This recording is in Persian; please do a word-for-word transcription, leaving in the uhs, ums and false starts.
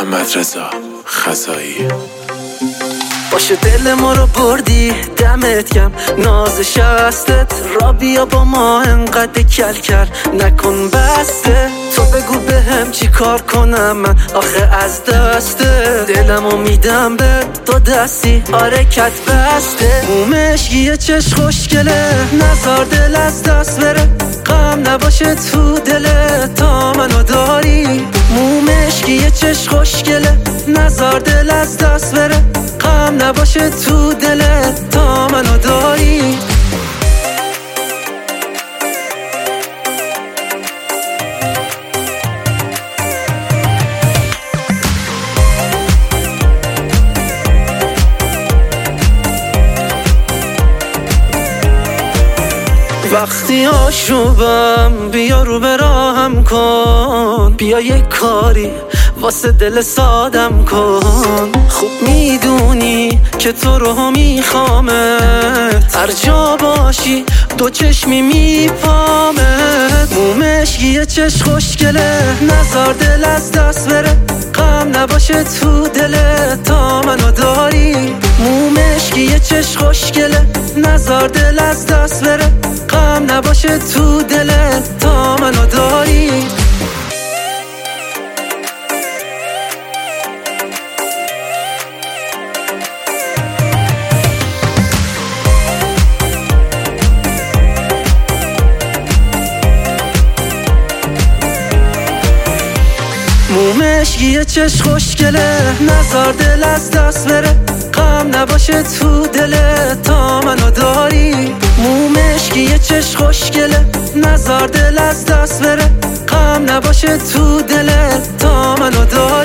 محمد رضا خزایی. باشه دل ما رو بردی دمت کم، ناز شستت را بیا با ما انقدر کل کرد نکن بسته. تو بگو به هم چی کار کنم من آخه از دسته، دلمو میدم به دو دستی آره کت بسته. مومش یه چش خوشگله نزار دل از دست بره، غم نباشه تو دلت تا منو داری. مومش یه چش خوشگله نزار دل از دست بره، غم نباشه تو دلت تا منو داری. وقتی آشوبم بیا رو به راهم کن، بیا یک کاری واسه دل سادم کن. خوب میدونی که تو رو میخوامت، هر جا باشی دو چشمی میپامت. مومش یه چش خوشگله نزار دل از دست بره، غم نباشه تو دلت تا منو داری. مومش یه چش خوشگله نزار دل از دست بره، غم نباشه تو دلت تا منو داری. مومش یه چش خوشگله نزار دل از دست بره، غم نباشه تو دلت تا منو داری. مومش یه چش خوشگله نزار دل از دست بره، غم نباشه تو دلت تا منو داری.